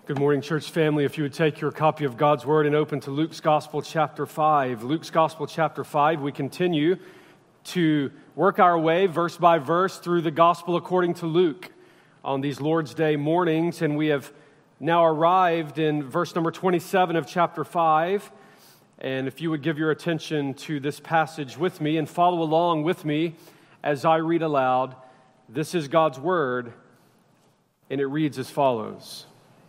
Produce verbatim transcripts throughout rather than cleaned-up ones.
Good morning, church family. If you would take your copy of God's Word and open to Luke's Gospel, chapter five. Luke's Gospel, chapter five, we continue to work our way verse by verse through the Gospel according to Luke on these Lord's Day mornings, and we have now arrived in verse number twenty-seven of chapter five. And if you would give your attention to this passage with me and follow along with me as I read aloud, this is God's Word, and it reads as follows.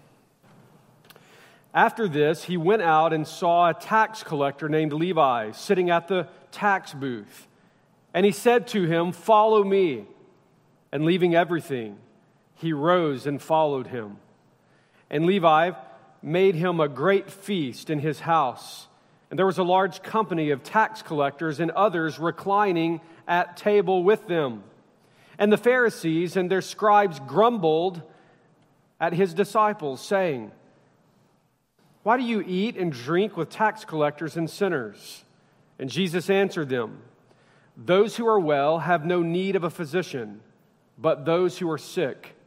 After this, he went out and saw a tax collector named Levi sitting at the tax booth. And he said to him, "Follow me." And leaving everything, he rose and followed him. And Levi made him a great feast in his house. And there was a large company of tax collectors and others reclining at table with them. And the Pharisees and their scribes grumbled at his disciples, saying, "Why do you eat and drink with tax collectors and sinners?" And Jesus answered them, "Those who are well have no need of a physician, but those who are sick.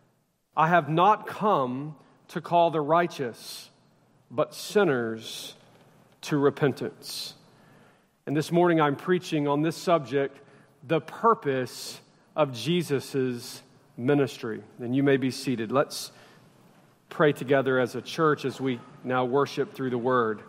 I have not come to call the righteous, but sinners to repentance." And this morning I'm preaching on this subject, the purpose of Jesus' ministry. And you may be seated. Let's pray together as a church as we now worship through the Word.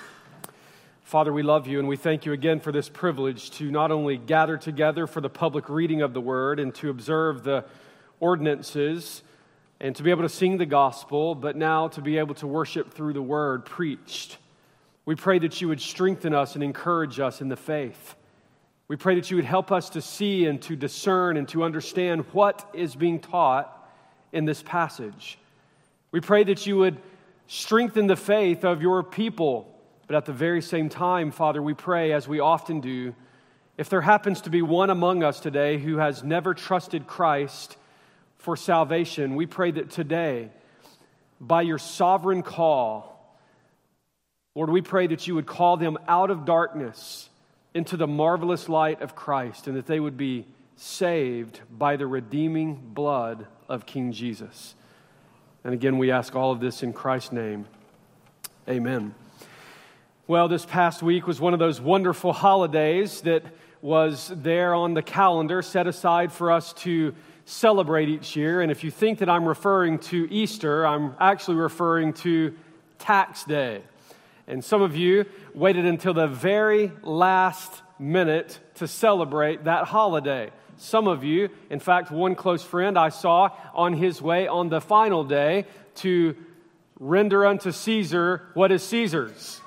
Father, we love you and we thank you again for this privilege to not only gather together for the public reading of the Word and to observe the ordinances and to be able to sing the gospel, but now to be able to worship through the Word preached. We pray that you would strengthen us and encourage us in the faith. We pray that you would help us to see and to discern and to understand what is being taught in this passage. We pray that you would strengthen the faith of your people. But at the very same time, Father, we pray, as we often do, if there happens to be one among us today who has never trusted Christ for salvation, we pray that today, by your sovereign call, Lord, we pray that you would call them out of darkness into the marvelous light of Christ, and that they would be saved by the redeeming blood of King Jesus. And again, we ask all of this in Christ's name. Amen. Well, this past week was one of those wonderful holidays that was there on the calendar set aside for us to celebrate each year. And if you think that I'm referring to Easter, I'm actually referring to Tax Day. And some of you waited until the very last minute to celebrate that holiday. Some of you, in fact, one close friend I saw on his way on the final day to render unto Caesar what is Caesar's.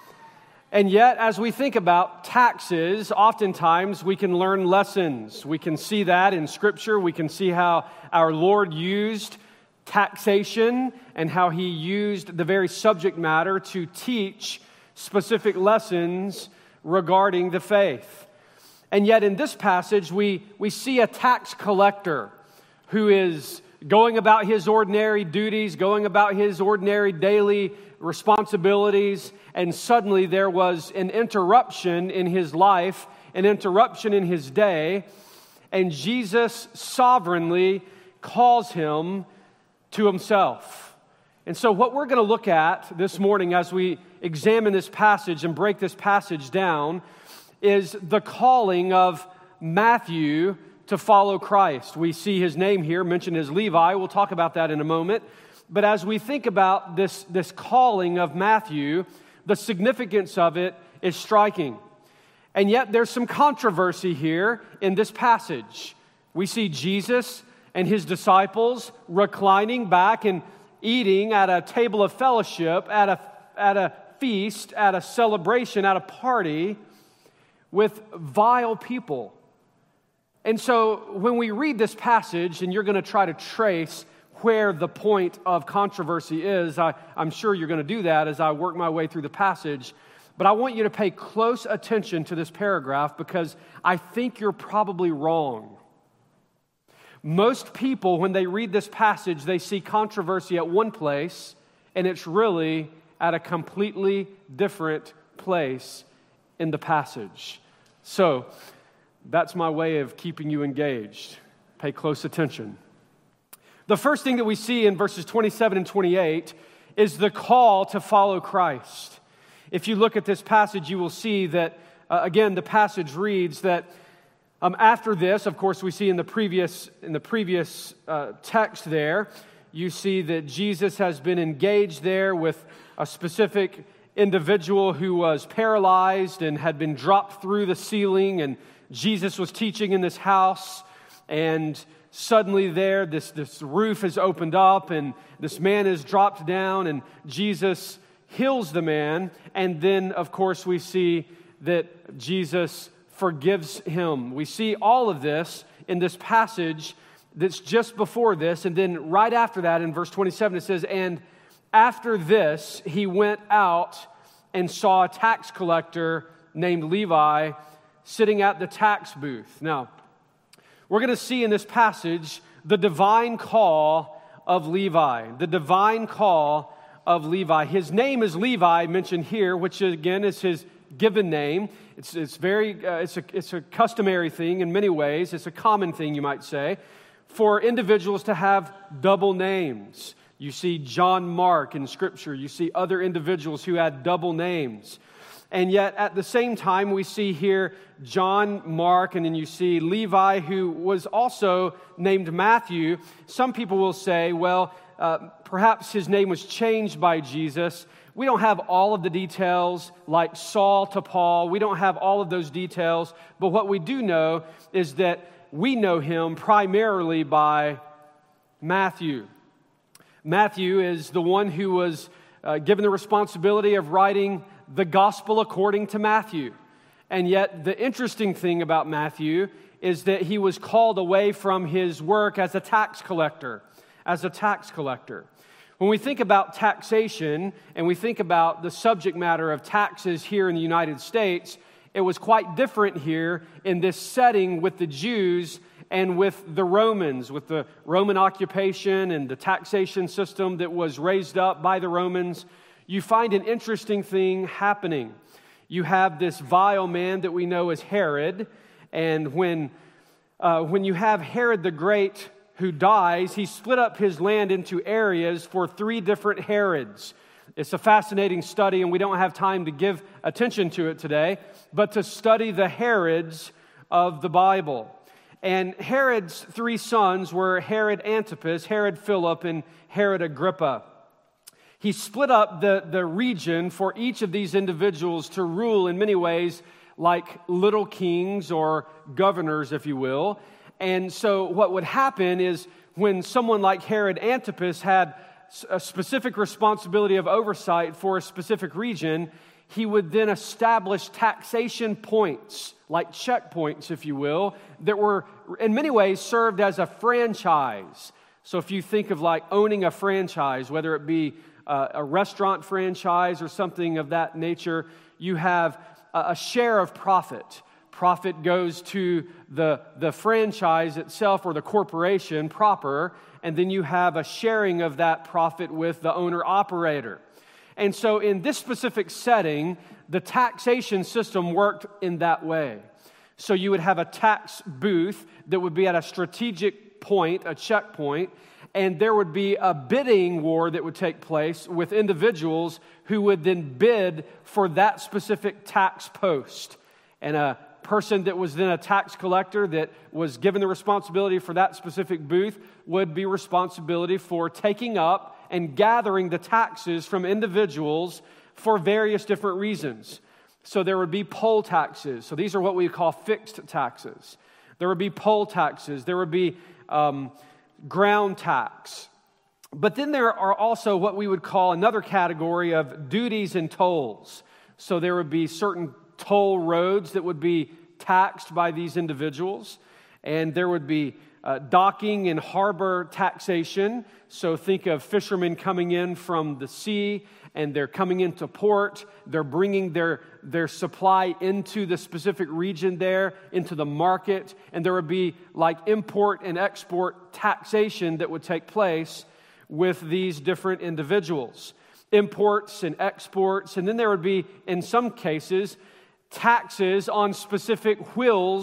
And yet, as we think about taxes, oftentimes we can learn lessons. We can see that in Scripture. We can see how our Lord used taxation and how He used the very subject matter to teach specific lessons regarding the faith. And yet in this passage, we, we see a tax collector who is going about his ordinary duties, going about his ordinary daily responsibilities, and suddenly there was an interruption in his life, an interruption in his day, and Jesus sovereignly calls him to himself. And so what we're going to look at this morning as we examine this passage and break this passage down is the calling of Matthew to follow Christ. We see his name here mentioned as Levi. We'll talk about that in a moment. But as we think about this, this calling of Matthew, the significance of it is striking. And yet there's some controversy here in this passage. We see Jesus and his disciples reclining back and eating at a table of fellowship, at a, at a feast, at a celebration, at a party, with vile people. And so when we read this passage, and you're going to try to trace where the point of controversy is, I, I'm sure you're going to do that as I work my way through the passage. But I want you to pay close attention to this paragraph because I think you're probably wrong. Most people, when they read this passage, they see controversy at one place, and it's really at a completely different place in the passage. So, that's my way of keeping you engaged. Pay close attention. The first thing that we see in verses twenty-seven and twenty-eight is the call to follow Christ. If you look at this passage, you will see that, uh, again, the passage reads that um, after this, of course, we see in the previous, in the previous uh, text there, you see that Jesus has been engaged there with a specific individual who was paralyzed and had been dropped through the ceiling, and Jesus was teaching in this house, and suddenly there, this, this roof is opened up, and this man is dropped down, and Jesus heals the man, and then, of course, we see that Jesus forgives him. We see all of this in this passage that's just before this, and then right after that, in verse twenty-seven, it says, "And after this, he went out and saw a tax collector named Levi sitting at the tax booth." Now, we're going to see in this passage the divine call of Levi. The divine call of Levi. His name is Levi, mentioned here, which again is his given name. It's it's very uh, it's a it's a customary thing in many ways. It's a common thing, you might say, for individuals to have double names. You see John Mark in Scripture. You see other individuals who had double names. And yet, at the same time, we see here John Mark, and then you see Levi, who was also named Matthew. Some people will say, well, uh, perhaps his name was changed by Jesus. We don't have all of the details, like Saul to Paul. We don't have all of those details. But what we do know is that we know him primarily by Matthew. Matthew is the one who was uh, given the responsibility of writing the gospel according to Matthew. And yet the interesting thing about Matthew is that he was called away from his work as a tax collector, as a tax collector. When we think about taxation and we think about the subject matter of taxes here in the United States, it was quite different here in this setting with the Jews and with the Romans, with the Roman occupation and the taxation system that was raised up by the Romans. You find an interesting thing happening. You have this vile man that we know as Herod, and when uh, when you have Herod the Great who dies, he split up his land into areas for three different Herods. It's a fascinating study, and we don't have time to give attention to it today, but to study the Herods of the Bible. And Herod's three sons were Herod Antipas, Herod Philip, and Herod Agrippa. He split up the, the region for each of these individuals to rule in many ways like little kings or governors, if you will. And so what would happen is when someone like Herod Antipas had a specific responsibility of oversight for a specific region, he would then establish taxation points, like checkpoints, if you will, that were in many ways served as a franchise. So if you think of like owning a franchise, whether it be uh, a restaurant franchise or something of that nature, you have a, a share of profit. Profit goes to the, the franchise itself or the corporation proper, and then you have a sharing of that profit with the owner-operator. And so in this specific setting, the taxation system worked in that way. So you would have a tax booth that would be at a strategic point, a checkpoint, and there would be a bidding war that would take place with individuals who would then bid for that specific tax post. And a person that was then a tax collector that was given the responsibility for that specific booth would be responsibility for taking up and gathering the taxes from individuals for various different reasons. So there would be poll taxes. So these are what we call fixed taxes. There would be poll taxes. There would be um, ground tax. But then there are also what we would call another category of duties and tolls. So there would be certain toll roads that would be taxed by these individuals. And there would be uh, docking and harbor taxation. So think of fishermen coming in from the sea, and they're coming into port. They're bringing their, their supply into the specific region there, into the market. And there would be like import and export taxation that would take place with these different individuals. Imports and exports. And then there would be, in some cases, taxes on specific wills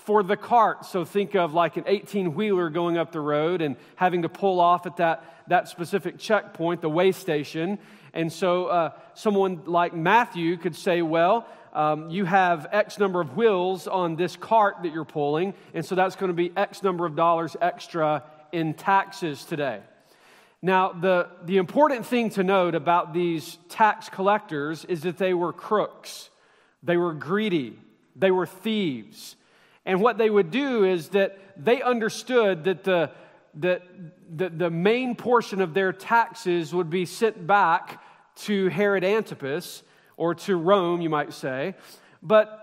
for the cart. So think of like an eighteen-wheeler going up the road and having to pull off at that, that specific checkpoint, the weigh station. And so uh, someone like Matthew could say, well, um, you have X number of wheels on this cart that you're pulling, and so that's going to be X number of dollars extra in taxes today. Now, the, the important thing to note about these tax collectors is that they were crooks. They were greedy. They were thieves. And what they would do is that they understood that the, that the, the main portion of their taxes would be sent back to Herod Antipas, or to Rome, you might say. But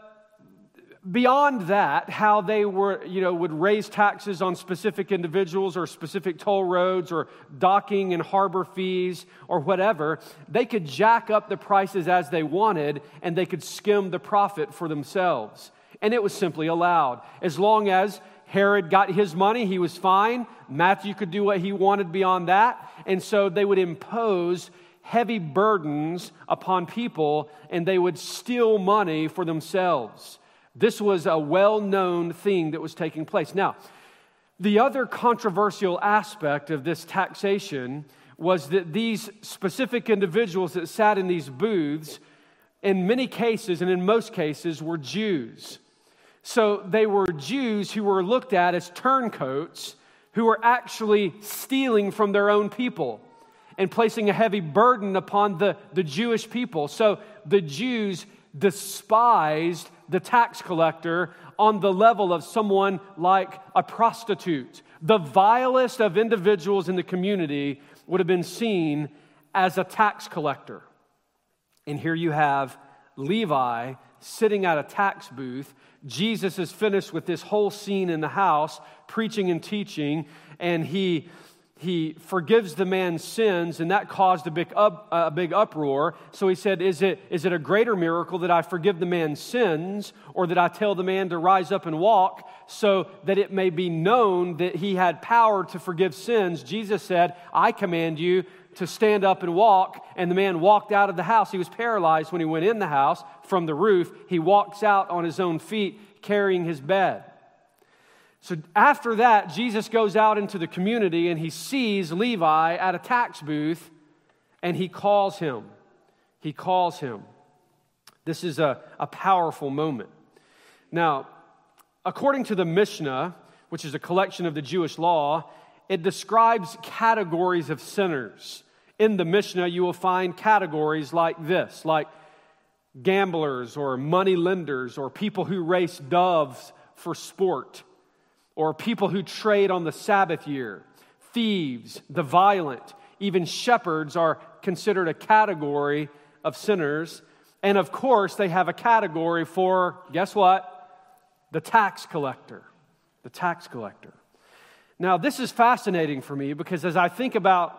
beyond that, how they were, you know, would raise taxes on specific individuals or specific toll roads or docking and harbor fees or whatever, they could jack up the prices as they wanted, and they could skim the profit for themselves. And it was simply allowed. As long as Herod got his money, he was fine. Matthew could do what he wanted beyond that. And so they would impose heavy burdens upon people, and they would steal money for themselves. This was a well-known thing that was taking place. Now, the other controversial aspect of this taxation was that these specific individuals that sat in these booths, in many cases, and in most cases, were Jews. So they were Jews who were looked at as turncoats, who were actually stealing from their own people and placing a heavy burden upon the, the Jewish people. So the Jews despised the tax collector on the level of someone like a prostitute. The vilest of individuals in the community would have been seen as a tax collector. And here you have Levi sitting at a tax booth. Jesus is finished with this whole scene in the house, preaching and teaching, and he He forgives the man's sins, and that caused a big up, a big uproar. So he said, is it, is it a greater miracle that I forgive the man's sins, or that I tell the man to rise up and walk, so that it may be known that he had power to forgive sins? Jesus said, I command you to stand up and walk. And the man walked out of the house. He was paralyzed when he went in the house from the roof. He walks out on his own feet, carrying his bed. So after that, Jesus goes out into the community and he sees Levi at a tax booth, and he calls him. He calls him. This is a, a powerful moment. Now, according to the Mishnah, which is a collection of the Jewish law, it describes categories of sinners. In the Mishnah, you will find categories like this, like gamblers or money lenders or people who race doves for sport, or people who trade on the Sabbath year, thieves, the violent, even shepherds are considered a category of sinners. And of course, they have a category for, guess what? The tax collector. The tax collector. Now, this is fascinating for me because as I think about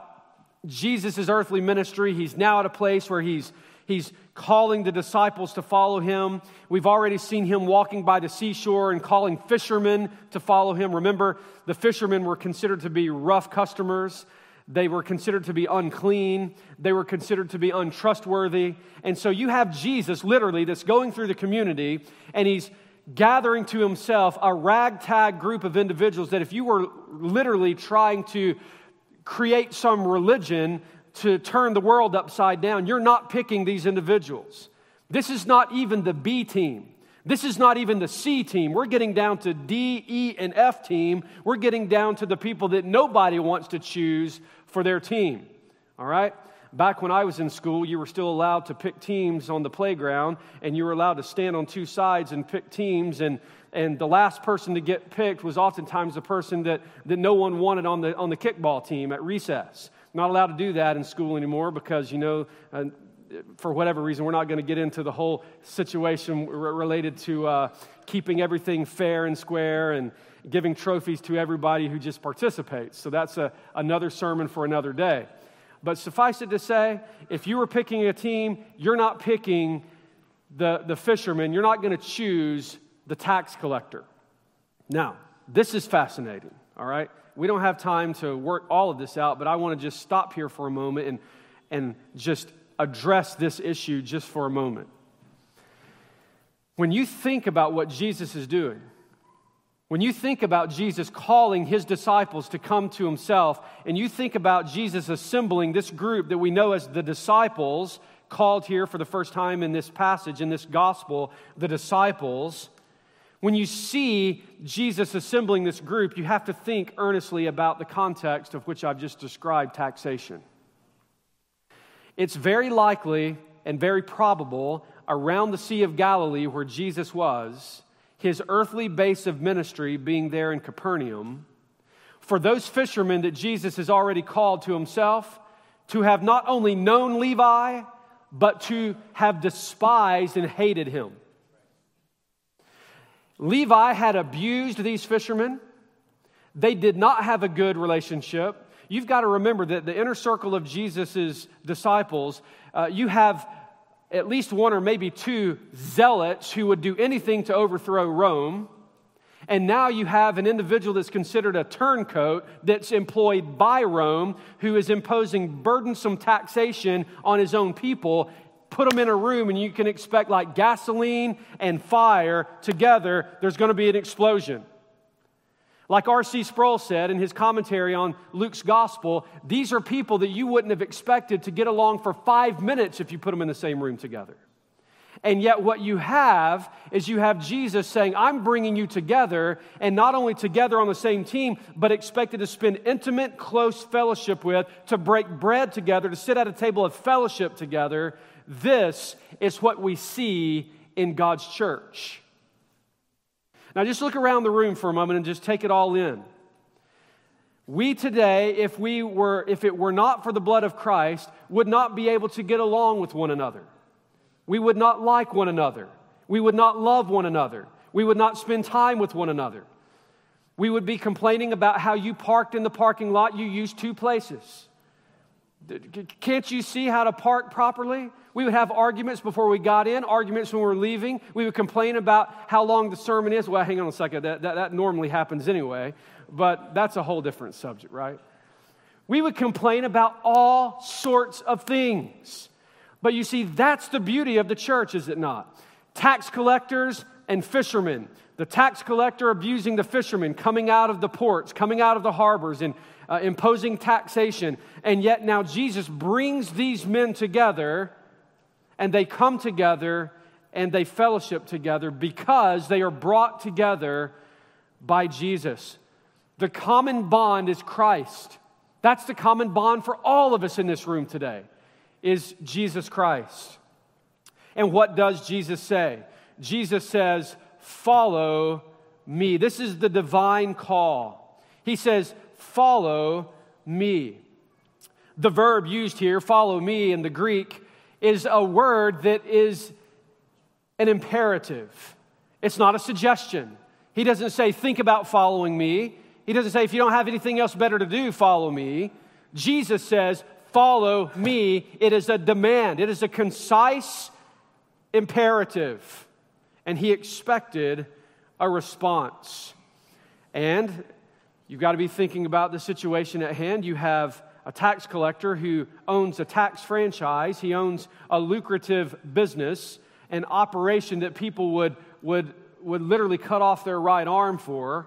Jesus' earthly ministry, he's now at a place where he's He's calling the disciples to follow him. We've already seen him walking by the seashore and calling fishermen to follow him. Remember, the fishermen were considered to be rough customers. They were considered to be unclean. They were considered to be untrustworthy. And so you have Jesus, literally, that's going through the community, and he's gathering to himself a ragtag group of individuals that if you were literally trying to create some religion to turn the world upside down, you're not picking these individuals. This is not even the B team. This is not even the C team. We're getting down to D, E, and F team. We're getting down to the people that nobody wants to choose for their team. All right? Back when I was in school, you were still allowed to pick teams on the playground, and you were allowed to stand on two sides and pick teams, and and the last person to get picked was oftentimes the person that, that no one wanted on the on the kickball team at recess. Not allowed to do that in school anymore because, you know, uh, for whatever reason, we're not going to get into the whole situation r- related to uh, keeping everything fair and square and giving trophies to everybody who just participates. So that's a, another sermon for another day. But suffice it to say, if you were picking a team, you're not picking the, the fisherman. You're not going to choose the tax collector. Now, this is fascinating, all right? We don't have time to work all of this out, but I want to just stop here for a moment and, and just address this issue just for a moment. When you think about what Jesus is doing, When you think about Jesus calling his disciples to come to himself, and you think about Jesus assembling this group that we know as the disciples, called here for the first time in this passage, in this gospel, the disciples, when you see Jesus assembling this group, you have to think earnestly about the context of which I've just described, taxation. It's very likely and very probable around the Sea of Galilee where Jesus was, his earthly base of ministry being there in Capernaum, for those fishermen that Jesus has already called to himself to have not only known Levi, but to have despised and hated him. Levi had abused these fishermen. They did not have a good relationship. You've got to remember that the inner circle of Jesus' disciples, uh, you have at least one or maybe two zealots who would do anything to overthrow Rome. And now you have an individual that's considered a turncoat that's employed by Rome who is imposing burdensome taxation on his own people. Put them in a room and you can expect like gasoline and fire together, there's going to be an explosion. Like R C Sproul said in his commentary on Luke's gospel, these are people that you wouldn't have expected to get along for five minutes if you put them in the same room together. And yet what you have is you have Jesus saying, I'm bringing you together, and not only together on the same team, but expected to spend intimate, close fellowship with, to break bread together, to sit at a table of fellowship together. This is what we see in God's church. Now just look around the room for a moment and just take it all in. We today, if we were, if it were not for the blood of Christ, would not be able to get along with one another. We would not like one another. We would not love one another. We would not spend time with one another. We would be complaining about how you parked in the parking lot. You used two places. Can't you see how to park properly? We would have arguments before we got in, arguments when we were leaving. We would complain about how long the sermon is. Well, hang on a second. That, that, that normally happens anyway, but that's a whole different subject, right? We would complain about all sorts of things. But you see, that's the beauty of the church, is it not? Tax collectors and fishermen. The tax collector abusing the fishermen, coming out of the ports, coming out of the harbors, and uh, imposing taxation. And yet now Jesus brings these men together, and they come together, and they fellowship together because they are brought together by Jesus. The common bond is Christ. That's the common bond for all of us in this room today, is Jesus Christ. And what does Jesus say? Jesus says, follow me. This is the divine call. He says, follow me. The verb used here, follow me, in the Greek, is a word that is an imperative. It's not a suggestion. He doesn't say, think about following me. He doesn't say, if you don't have anything else better to do, follow me. Jesus says, follow me. It is a demand. It is a concise imperative. And he expected a response. And you've got to be thinking about the situation at hand. You have a tax collector who owns a tax franchise. He owns a lucrative business, an operation that people would, would, would literally cut off their right arm for.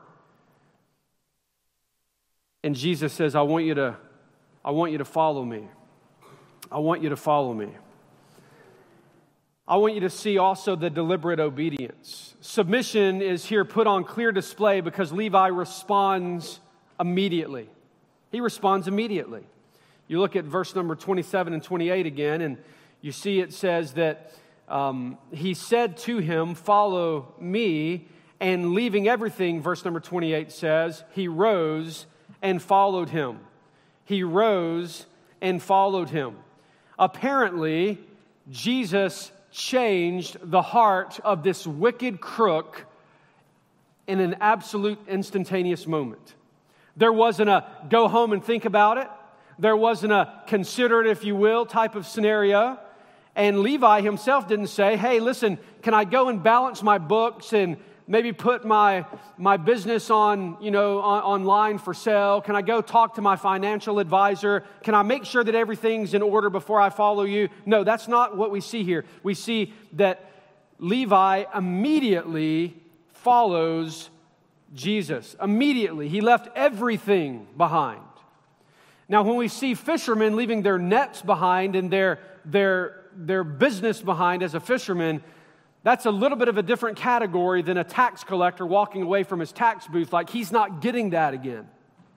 And Jesus says, I want you to, I want you to follow me. I want you to follow me. I want you to see also the deliberate obedience. Submission is here put on clear display because Levi responds immediately. He responds immediately. You look at verse number twenty-seven and twenty-eight again, and you see it says that um, he said to him, follow me, and leaving everything, verse number twenty-eight says, he rose and followed him. He rose and followed him. Apparently, Jesus changed the heart of this wicked crook in an absolute instantaneous moment. There wasn't a go home and think about it. There wasn't a consider it if you will type of scenario. And Levi himself didn't say, hey, listen, can I go and balance my books and maybe put my my business on, you know, on, online for sale? Can I go talk to my financial advisor? Can I make sure that everything's in order before I follow you? No, that's not what we see here. We see that Levi immediately follows Jesus. Immediately, he left everything behind. Now, when we see fishermen leaving their nets behind and their, their, their business behind as a fisherman, that's a little bit of a different category than a tax collector walking away from his tax booth like he's not getting that again.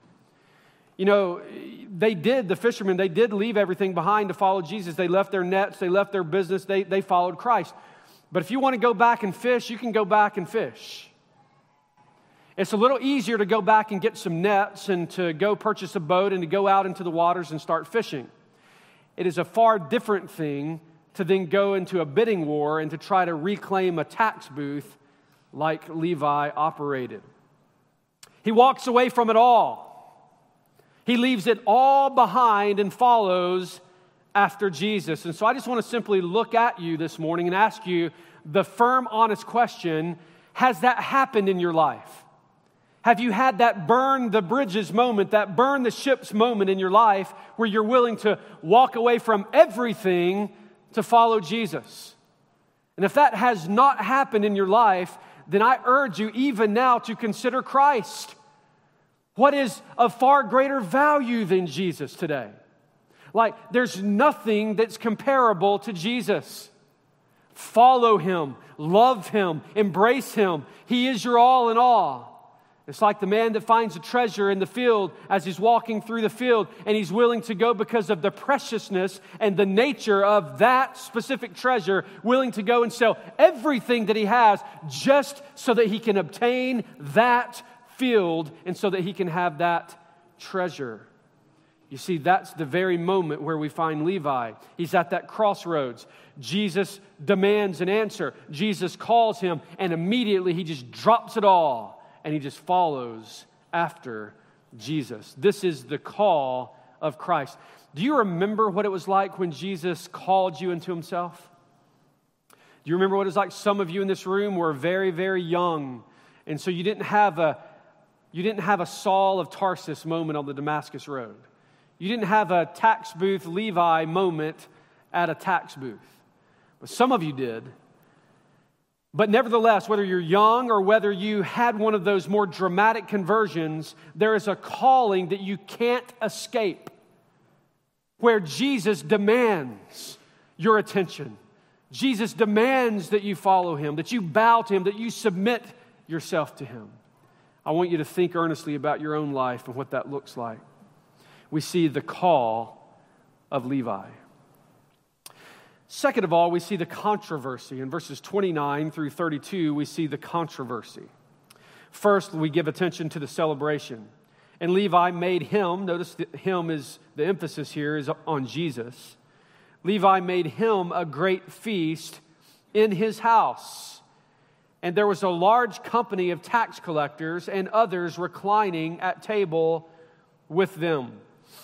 You know, they did, the fishermen, they did leave everything behind to follow Jesus. They left their nets, they left their business, they, they followed Christ. But if you want to go back and fish, you can go back and fish. It's a little easier to go back and get some nets and to go purchase a boat and to go out into the waters and start fishing. It is a far different thing to then go into a bidding war and to try to reclaim a tax booth like Levi operated. He walks away from it all. He leaves it all behind and follows after Jesus. And so I just want to simply look at you this morning and ask you the firm, honest question, has that happened in your life? Have you had that burn the bridges moment, that burn the ships moment in your life where you're willing to walk away from everything to follow Jesus? And if that has not happened in your life, then I urge you even now to consider Christ. What is of far greater value than Jesus today? Like, there's nothing that's comparable to Jesus. Follow Him, love Him, embrace Him. He is your all in all. It's like the man that finds a treasure in the field as he's walking through the field, and he's willing to go because of the preciousness and the nature of that specific treasure, willing to go and sell everything that he has just so that he can obtain that field and so that he can have that treasure. You see, that's the very moment where we find Levi. He's at that crossroads. Jesus demands an answer. Jesus calls him, and immediately he just drops it all, and he just follows after Jesus. This is the call of Christ. Do you remember what it was like when Jesus called you into himself? Do you remember what it was like? Some of you in this room were very, very young, and so you didn't have a You didn't have a Saul of Tarsus moment on the Damascus Road. You didn't have a tax booth Levi moment at a tax booth. But some of you did. But nevertheless, whether you're young or whether you had one of those more dramatic conversions, there is a calling that you can't escape, where Jesus demands your attention. Jesus demands that you follow Him, that you bow to Him, that you submit yourself to Him. I want you to think earnestly about your own life and what that looks like. We see the call of Levi. Second of all, we see the controversy. In verses twenty-nine through thirty-two, we see the controversy. First, we give attention to the celebration. And Levi made him, notice that him is, the emphasis here is on Jesus. Levi made him a great feast in his house. And there was a large company of tax collectors and others reclining at table with them.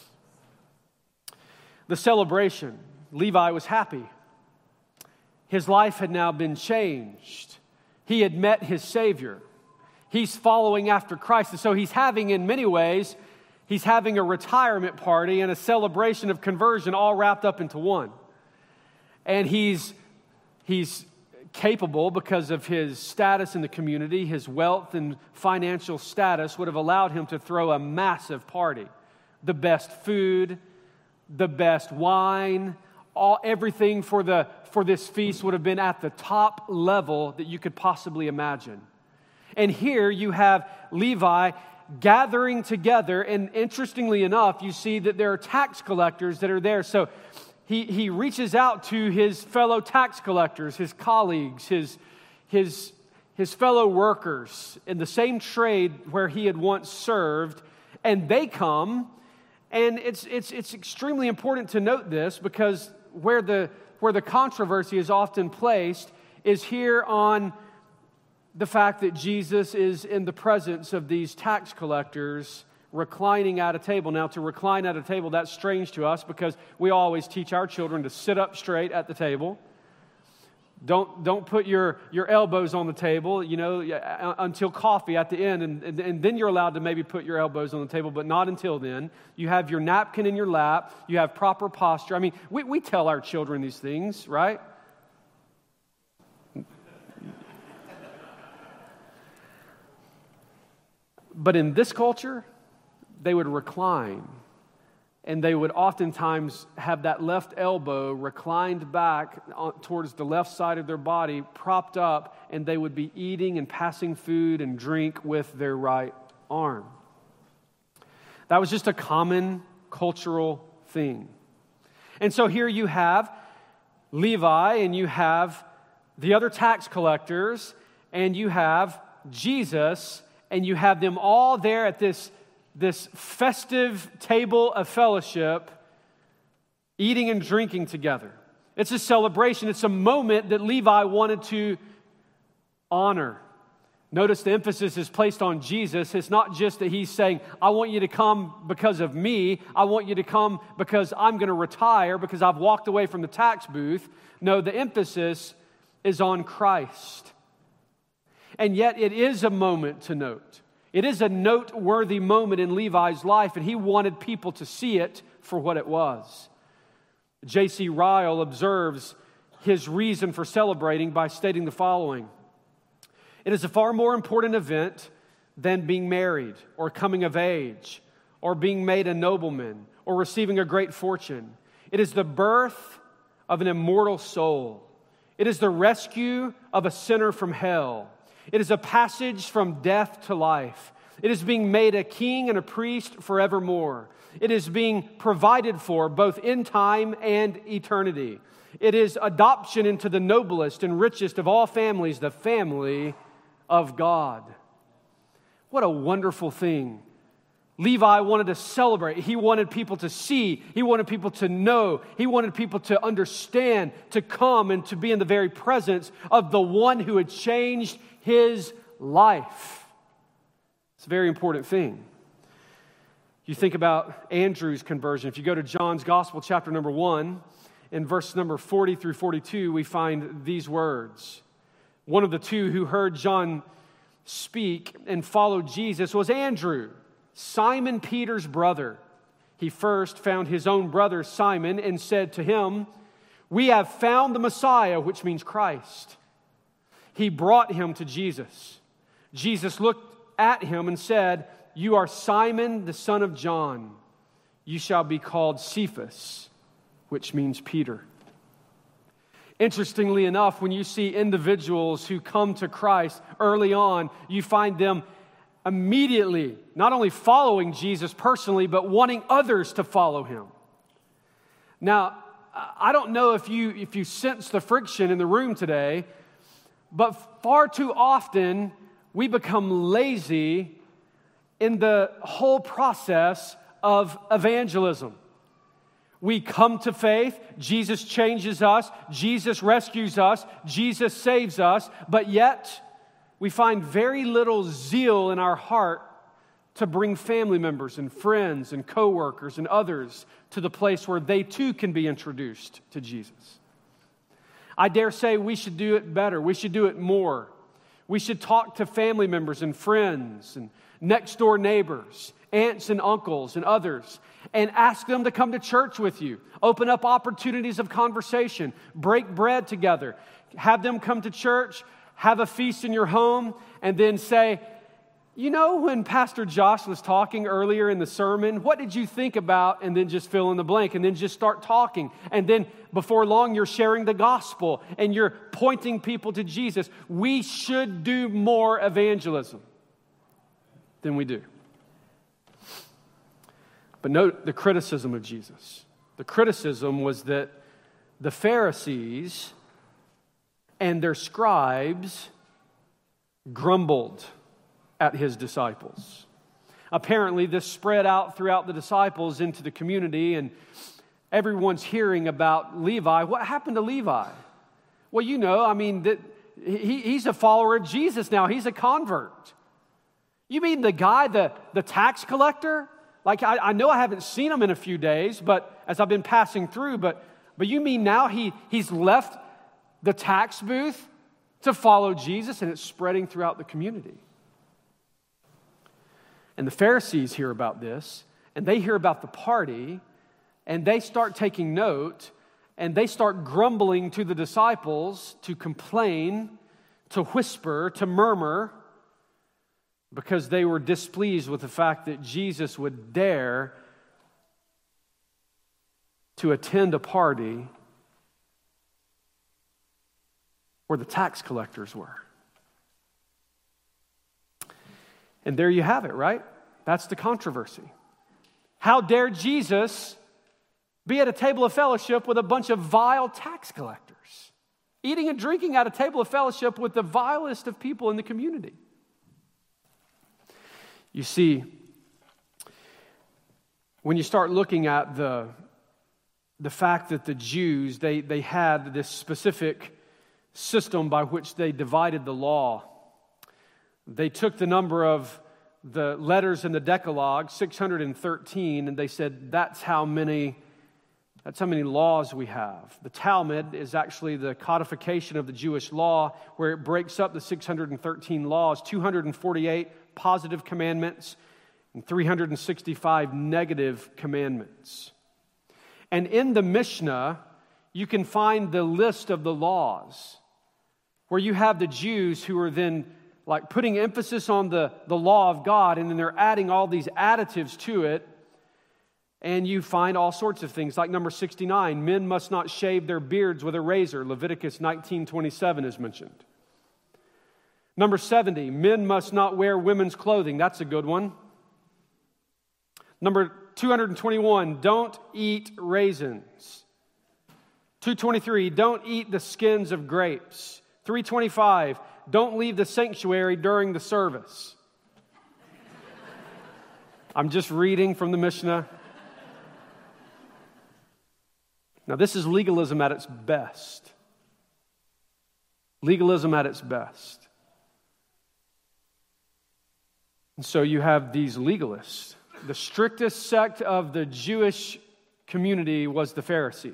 The celebration, Levi was happy. His life had now been changed. He had met his Savior. He's following after Christ. And so he's having, in many ways, he's having a retirement party and a celebration of conversion all wrapped up into one. And he's, he's capable, because of his status in the community, his wealth and financial status would have allowed him to throw a massive party. The best food, the best wine, all everything for the for this feast would have been at the top level that you could possibly imagine. And here you have Levi gathering together, and interestingly enough, you see that there are tax collectors that are there. So He, he reaches out to his fellow tax collectors, his colleagues, his, his, his fellow workers in the same trade where he had once served, and they come. And it's, it's, it's extremely important to note this, because where the, where the controversy is often placed is here on the fact that Jesus is in the presence of these tax collectors reclining at a table. Now, to recline at a table, that's strange to us because we always teach our children to sit up straight at the table. Don't don't put your, your elbows on the table, you know, until coffee at the end, and, and, and then you're allowed to maybe put your elbows on the table, but not until then. You have your napkin in your lap. You have proper posture. I mean, we, we tell our children these things, right? But in this culture, they would recline. And they would oftentimes have that left elbow reclined back towards the left side of their body, propped up, and they would be eating and passing food and drink with their right arm. That was just a common cultural thing. And so here you have Levi, and you have the other tax collectors, and you have Jesus, and you have them all there at this this festive table of fellowship, eating and drinking together. It's a celebration. It's a moment that Levi wanted to honor. Notice the emphasis is placed on Jesus. It's not just that he's saying, I want you to come because of me. I want you to come because I'm going to retire because I've walked away from the tax booth. No, the emphasis is on Christ. And yet it is a moment to note. It is a noteworthy moment in Levi's life, and he wanted people to see it for what it was. J C Ryle observes his reason for celebrating by stating the following. It is a far more important event than being married or coming of age or being made a nobleman or receiving a great fortune. It is the birth of an immortal soul. It is the rescue of a sinner from hell. It is a passage from death to life. It is being made a king and a priest forevermore. It is being provided for both in time and eternity. It is adoption into the noblest and richest of all families, the family of God. What a wonderful thing. Levi wanted to celebrate. He wanted people to see. He wanted people to know. He wanted people to understand, to come and to be in the very presence of the one who had changed his life. It's a very important thing. You think about Andrew's conversion. If you go to John's Gospel, chapter number one, in verse number forty through forty-two, we find these words. One of the two who heard John speak and followed Jesus was Andrew, Simon Peter's brother. He first found his own brother Simon and said to him, "We have found the Messiah," which means Christ. He brought him to Jesus. Jesus looked at him and said, "You are Simon, the son of John. You shall be called Cephas," which means Peter. Interestingly enough, when you see individuals who come to Christ early on, you find them immediately not only following Jesus personally, but wanting others to follow him. Now, I don't know if you if you sense the friction in the room today, but far too often we become lazy in the whole process of evangelism. We come to faith, Jesus changes us, Jesus rescues us, Jesus saves us, but yet we find very little zeal in our heart to bring family members and friends and coworkers and others to the place where they too can be introduced to Jesus. I dare say we should do it better. We should do it more. We should talk to family members and friends and next door neighbors, aunts and uncles and others, and ask them to come to church with you. Open up opportunities of conversation. Break bread together. Have them come to church, have a feast in your home, and then say, "You know, when Pastor Josh was talking earlier in the sermon, what did you think about?" And then just fill in the blank, and then just start talking. And then before long, you're sharing the gospel, and you're pointing people to Jesus. We should do more evangelism than we do. But note the criticism of Jesus. The criticism was that the Pharisees and their scribes grumbled at his disciples. Apparently, this spread out throughout the disciples into the community, and everyone's hearing about Levi. What happened to Levi? Well, you know, I mean, that he, he's a follower of Jesus now. He's a convert. You mean the guy, the, the tax collector? Like, I, I know I haven't seen him in a few days, but as I've been passing through, but but you mean now he he's left the tax booth to follow Jesus, and it's spreading throughout the community. And the Pharisees hear about this, and they hear about the party, and they start taking note, and they start grumbling to the disciples, to complain, to whisper, to murmur. because they were displeased with the fact that Jesus would dare to attend a party where the tax collectors were. And there you have it, right? That's the controversy. How dare Jesus be at a table of fellowship with a bunch of vile tax collectors, eating and drinking at a table of fellowship with the vilest of people in the community? You see, when you start looking at the, the fact that the Jews, they, they had this specific system by which they divided the law. They took the number of the letters in the Decalogue, six hundred thirteen, and they said, that's how many That's how many laws we have. The Talmud is actually the codification of the Jewish law, where it breaks up the six hundred thirteen laws, two hundred forty-eight positive commandments and three hundred sixty-five negative commandments. And in the Mishnah, you can find the list of the laws, where you have the Jews who are then like putting emphasis on the, the law of God, and then they're adding all these additives to it. And you find all sorts of things, like number sixty-nine, men must not shave their beards with a razor. Leviticus nineteen twenty-seven is mentioned. Number seventy, men must not wear women's clothing. That's a good one. Number two hundred twenty-one, don't eat raisins. two twenty-three, don't eat the skins of grapes. three twenty-five, don't leave the sanctuary during the service. I'm just reading from the Mishnah. Now, this is legalism at its best. Legalism at its best. And so you have these legalists. The strictest sect of the Jewish community was the Pharisee.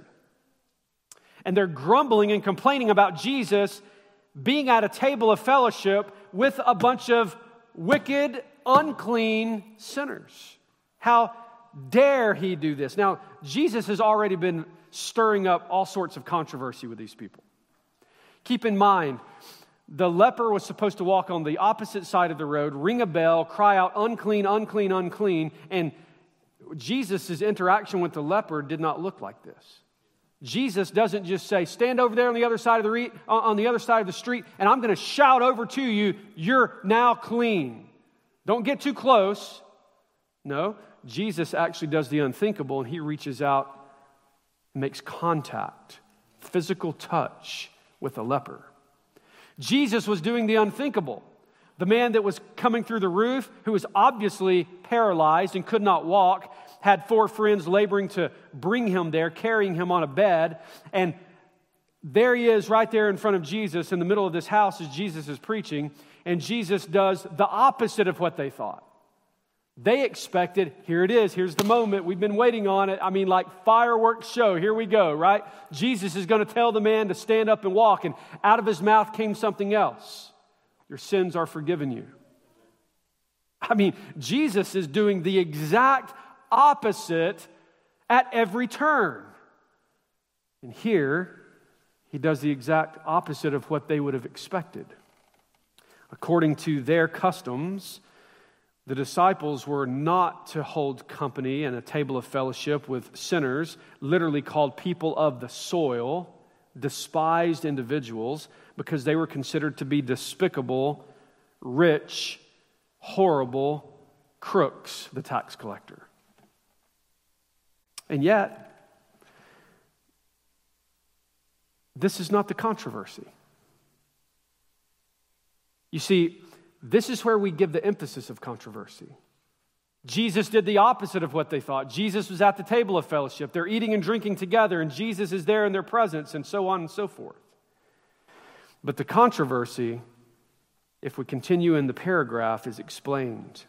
And they're grumbling and complaining about Jesus being at a table of fellowship with a bunch of wicked, unclean sinners. How dare he do this? Now, Jesus has already been stirring up all sorts of controversy with these people. Keep in mind, the leper was supposed to walk on the opposite side of the road, ring a bell, cry out, unclean, unclean, unclean, and Jesus' interaction with the leper did not look like this. Jesus doesn't just say, stand over there on the other side of the re- on the other side of the street, and I'm going to shout over to you, you're now clean. Don't get too close. No, Jesus actually does the unthinkable, and he reaches out, makes contact, physical touch with a leper. Jesus was doing the unthinkable. The man that was coming through the roof, who was obviously paralyzed and could not walk, had four friends laboring to bring him there, carrying him on a bed. And there he is right there in front of Jesus in the middle of this house as Jesus is preaching. And Jesus does the opposite of what they thought. They expected, here it is, here's the moment, we've been waiting on it. I mean, like fireworks show, here we go, right? Jesus is going to tell the man to stand up and walk, and out of his mouth came something else. Your sins are forgiven you. I mean, Jesus is doing the exact opposite at every turn. And here, he does the exact opposite of what they would have expected. According to their customs, the disciples were not to hold company and a table of fellowship with sinners, literally called people of the soil, despised individuals, because they were considered to be despicable, rich, horrible crooks, the tax collector. And yet, this is not the controversy. You see, this is where we give the emphasis of controversy. Jesus did the opposite of what they thought. Jesus was at the table of fellowship. They're eating and drinking together, and Jesus is there in their presence, and so on and so forth. But the controversy, if we continue in the paragraph, is explained.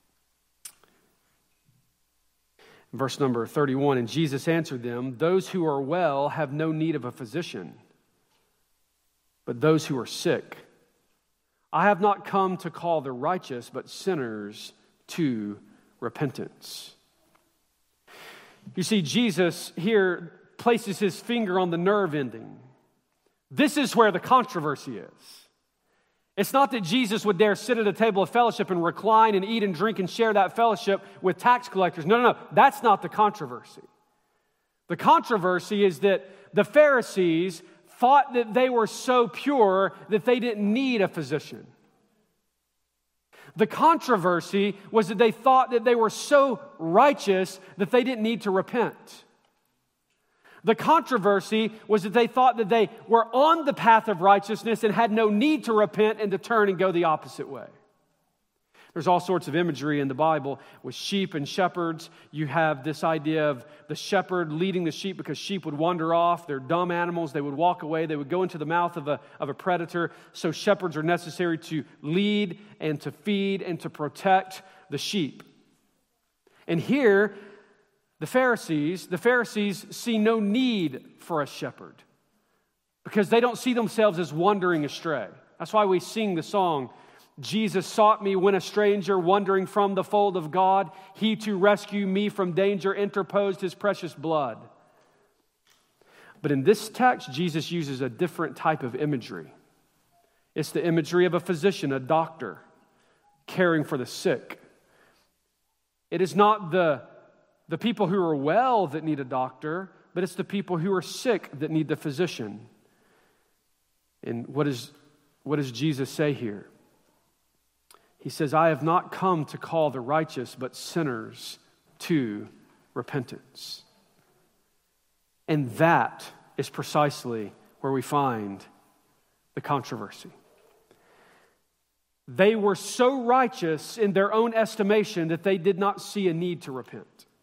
Verse number thirty-one, and Jesus answered them, those who are well have no need of a physician, but those who are sick. I have not come to call the righteous, but sinners to repentance. You see, Jesus here places his finger on the nerve ending. This is where the controversy is. It's not that Jesus would dare sit at a table of fellowship and recline and eat and drink and share that fellowship with tax collectors. No, no, no. That's not the controversy. The controversy is that the Pharisees thought that they were so pure that they didn't need a physician. The controversy was that they thought that they were so righteous that they didn't need to repent. The controversy was that they thought that they were on the path of righteousness and had no need to repent and to turn and go the opposite way. There's all sorts of imagery in the Bible with sheep and shepherds. You have this idea of the shepherd leading the sheep because sheep would wander off. They're dumb animals. They would walk away. They would go into the mouth of a, of a predator. So shepherds are necessary to lead and to feed and to protect the sheep. And here, the Pharisees, the Pharisees see no need for a shepherd because they don't see themselves as wandering astray. That's why we sing the song, Jesus sought me when a stranger, wandering from the fold of God. He to rescue me from danger interposed his precious blood. But in this text, Jesus uses a different type of imagery. It's the imagery of a physician, a doctor, caring for the sick. It is not the The people who are well that need a doctor, but it's the people who are sick that need the physician. And what, is, what does Jesus say here? He says, I have not come to call the righteous, but sinners to repentance. And that is precisely where we find the controversy. They were so righteous in their own estimation that they did not see a need to repent.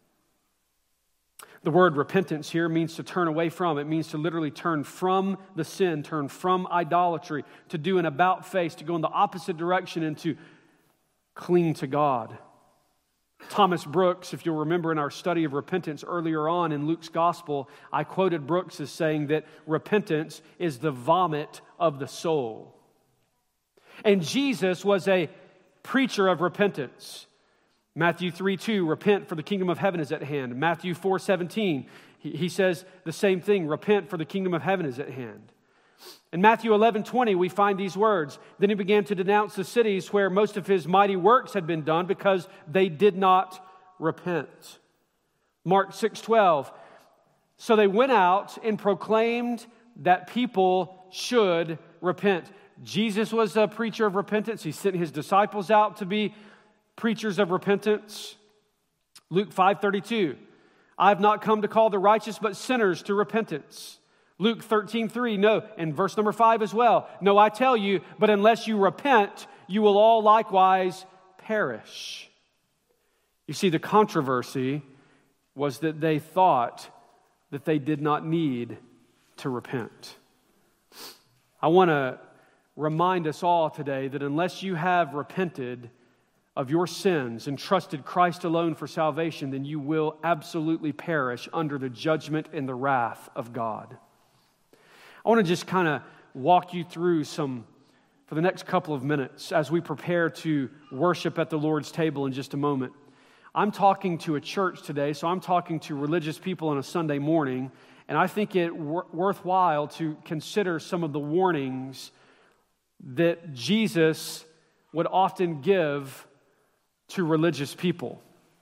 The word repentance here means to turn away from. It means to literally turn from the sin, turn from idolatry, to do an about face, to go in the opposite direction and to cling to God. Thomas Brooks, if you'll remember in our study of repentance earlier on in Luke's gospel, I quoted Brooks as saying that repentance is the vomit of the soul. And Jesus was a preacher of repentance. Matthew three two, repent for the kingdom of heaven is at hand. Matthew four seventeen, he, he says the same thing, repent for the kingdom of heaven is at hand. In Matthew eleven twenty, we find these words. Then he began to denounce the cities where most of his mighty works had been done because they did not repent. Mark six twelve, so they went out and proclaimed that people should repent. Jesus was a preacher of repentance. He sent his disciples out to be preachers of repentance. Luke five thirty-two, I have not come to call the righteous, but sinners to repentance. Luke thirteen three, no, and verse number five as well. No, I tell you, but unless you repent, you will all likewise perish. You see, the controversy was that they thought that they did not need to repent. I want to remind us all today that unless you have repented of your sins and trusted Christ alone for salvation, then you will absolutely perish under the judgment and the wrath of God. I want to just kind of walk you through some, for the next couple of minutes, as we prepare to worship at the Lord's table in just a moment. I'm talking to a church today, so I'm talking to religious people on a Sunday morning, and I think it wor- worthwhile to consider some of the warnings that Jesus would often give to religious people.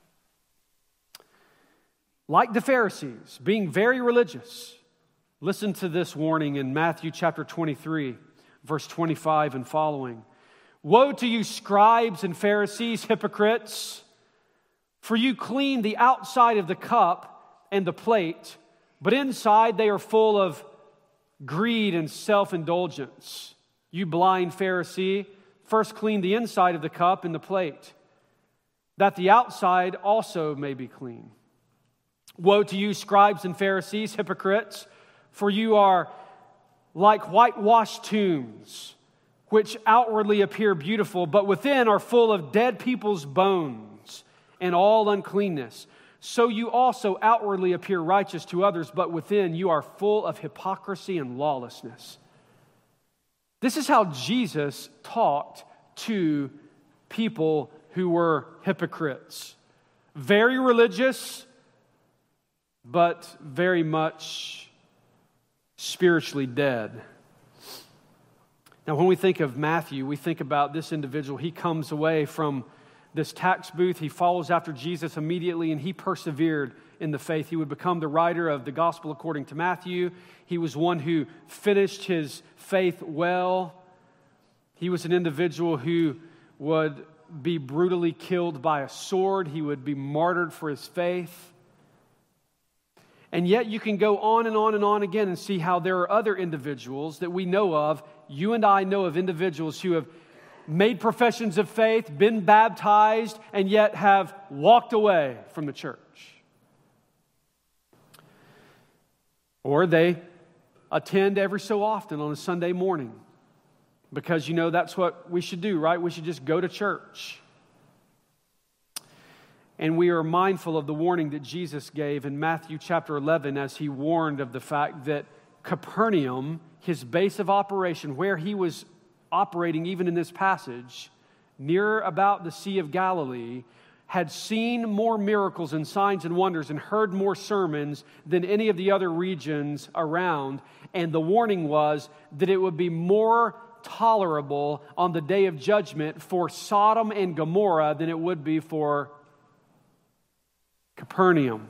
Like the Pharisees, being very religious. Listen to this warning in Matthew chapter twenty-three, verse twenty-five and following. Woe to you, scribes and Pharisees, hypocrites! For you clean the outside of the cup and the plate, but inside they are full of greed and self-indulgence. You blind Pharisee, first clean the inside of the cup and the plate, that the outside also may be clean. Woe to you, scribes and Pharisees, hypocrites! For you are like whitewashed tombs, which outwardly appear beautiful, but within are full of dead people's bones and all uncleanness. So you also outwardly appear righteous to others, but within you are full of hypocrisy and lawlessness. This is how Jesus talked to people who were hypocrites. Very religious, but very much spiritually dead. Now, when we think of Matthew, we think about this individual. He comes away from this tax booth. He follows after Jesus immediately, and he persevered in the faith. He would become the writer of the gospel according to Matthew. He was one who finished his faith well. He was an individual who would be brutally killed by a sword. He would be martyred for his faith. And yet you can go on and on and on again and see how there are other individuals that we know of. You and I know of individuals who have made professions of faith, been baptized, and yet have walked away from the church. Or they attend every so often on a Sunday morning because, you know, that's what we should do, right? We should just go to church. And we are mindful of the warning that Jesus gave in Matthew chapter eleven as he warned of the fact that Capernaum, his base of operation, where he was operating even in this passage, near about the Sea of Galilee, had seen more miracles and signs and wonders and heard more sermons than any of the other regions around. And the warning was that it would be more tolerable on the day of judgment for Sodom and Gomorrah than it would be for Capernaum.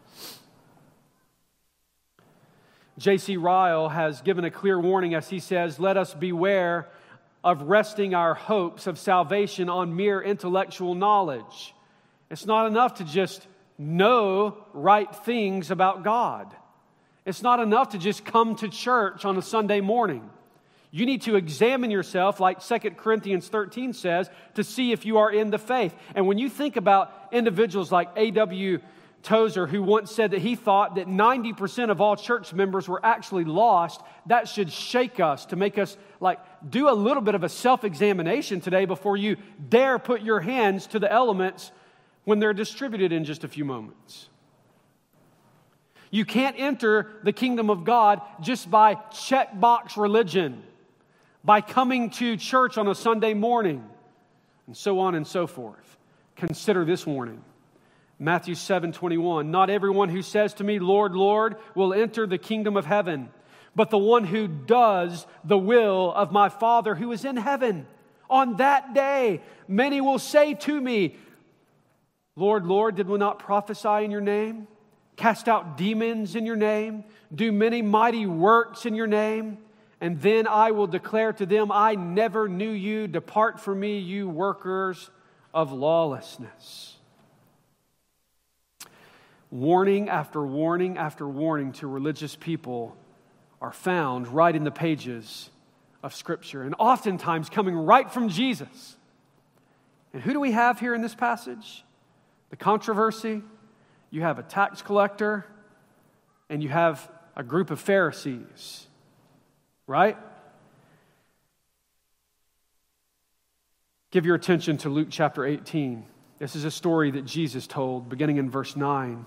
J C Ryle has given a clear warning as he says, "Let us beware of resting our hopes of salvation on mere intellectual knowledge." It's not enough to just know right things about God. It's not enough to just come to church on a Sunday morning. You need to examine yourself, like Second Corinthians thirteen says, to see if you are in the faith. And when you think about individuals like A W Tozer, who once said that he thought that ninety percent of all church members were actually lost, that should shake us to make us like do a little bit of a self-examination today before you dare put your hands to the elements when they're distributed in just a few moments. You can't enter the kingdom of God just by checkbox religion, by coming to church on a Sunday morning, and so on and so forth. Consider this warning. Matthew seven twenty-one, "Not everyone who says to me, 'Lord, Lord,' will enter the kingdom of heaven, but the one who does the will of my Father who is in heaven. On that day, many will say to me, 'Lord, Lord, did we not prophesy in your name? Cast out demons in your name? Do many mighty works in your name?' And then I will declare to them, 'I never knew you. Depart from me, you workers of lawlessness.'" Warning after warning after warning to religious people are found right in the pages of Scripture, and oftentimes coming right from Jesus. And who do we have here in this passage? The controversy. You have a tax collector, and you have a group of Pharisees. Right? Give your attention to Luke chapter eighteen. This is a story that Jesus told, beginning in verse nine.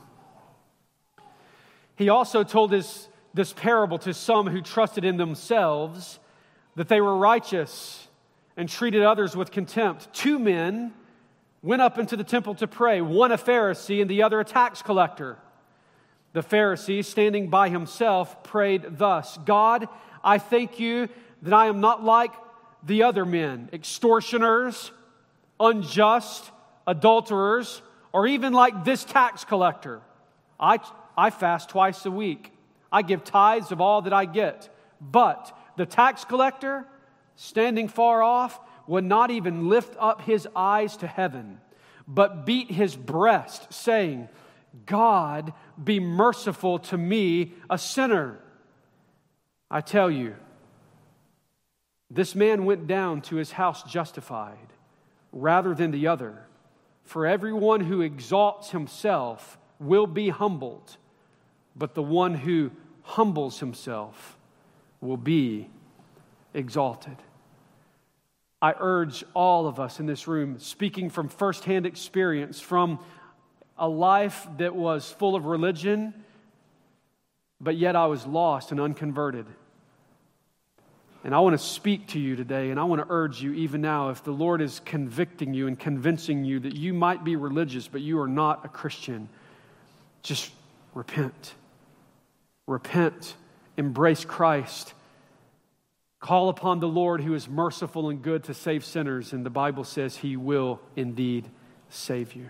He also told this, this parable to some who trusted in themselves that they were righteous and treated others with contempt. Two men went up into the temple to pray, one a Pharisee and the other a tax collector. The Pharisee, standing by himself, prayed thus, "God, I thank you that I am not like the other men, extortioners, unjust, adulterers, or even like this tax collector. I, I fast twice a week. I give tithes of all that I get. But the tax collector, standing far off, would not even lift up his eyes to heaven, but beat his breast, saying, 'God, be merciful to me, a sinner.' I tell you, this man went down to his house justified rather than the other. For everyone who exalts himself will be humbled, but the one who humbles himself will be exalted." I urge all of us in this room, speaking from firsthand experience, from a life that was full of religion, but yet I was lost and unconverted. And I want to speak to you today, and I want to urge you even now, if the Lord is convicting you and convincing you that you might be religious, but you are not a Christian, just repent. Repent. Embrace Christ. Call upon the Lord who is merciful and good to save sinners, and the Bible says He will indeed save you.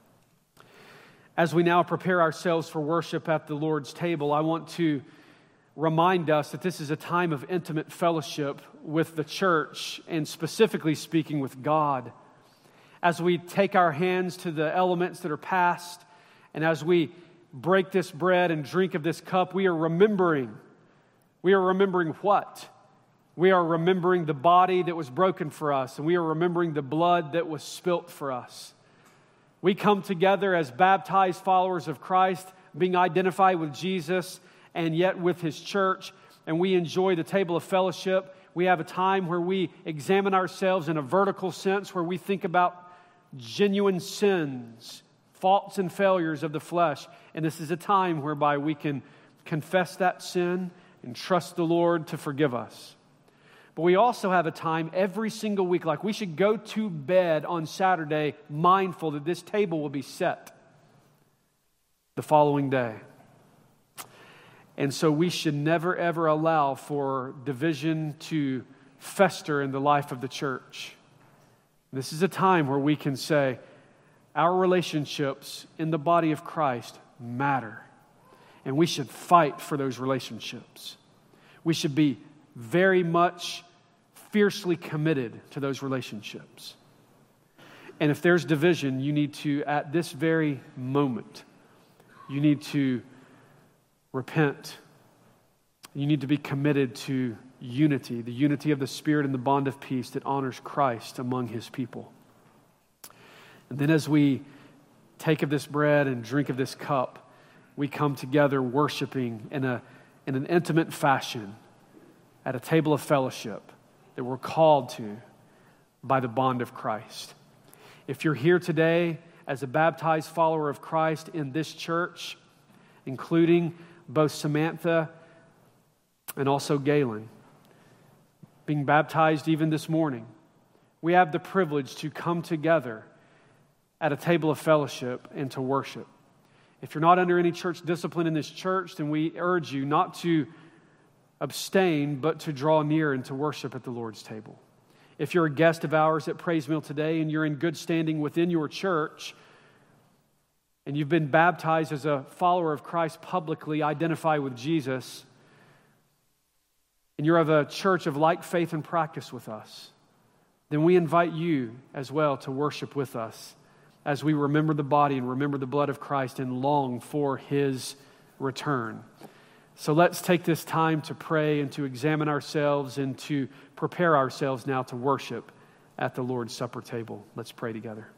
As we now prepare ourselves for worship at the Lord's table, I want to remind us that this is a time of intimate fellowship with the church, and specifically speaking with God. As we take our hands to the elements that are past, and as we break this bread and drink of this cup, we are remembering. We are remembering what? We are remembering the body that was broken for us, and we are remembering the blood that was spilt for us. We come together as baptized followers of Christ, being identified with Jesus and yet with His church, and we enjoy the table of fellowship. We have a time where we examine ourselves in a vertical sense, where we think about genuine sins, faults and failures of the flesh. And this is a time whereby we can confess that sin and trust the Lord to forgive us. But we also have a time every single week, like we should go to bed on Saturday mindful that this table will be set the following day. And so we should never, ever allow for division to fester in the life of the church. This is a time where we can say our relationships in the body of Christ matter. And we should fight for those relationships. We should be very much fiercely committed to those relationships. And if there's division, you need to, at this very moment, you need to repent. You need to be committed to unity, the unity of the Spirit and the bond of peace that honors Christ among His people. And then as we take of this bread and drink of this cup, we come together worshiping in a in an intimate fashion at a table of fellowship that we're called to by the bond of Christ. If you're here today as a baptized follower of Christ in this church, including both Samantha and also Galen, being baptized even this morning, we have the privilege to come together at a table of fellowship and to worship. If you're not under any church discipline in this church, then we urge you not to abstain, but to draw near and to worship at the Lord's table. If you're a guest of ours at Praise Meal today and you're in good standing within your church and you've been baptized as a follower of Christ publicly, identify with Jesus, and you're of a church of like faith and practice with us, then we invite you as well to worship with us as we remember the body and remember the blood of Christ and long for His return. So let's take this time to pray and to examine ourselves and to prepare ourselves now to worship at the Lord's Supper table. Let's pray together.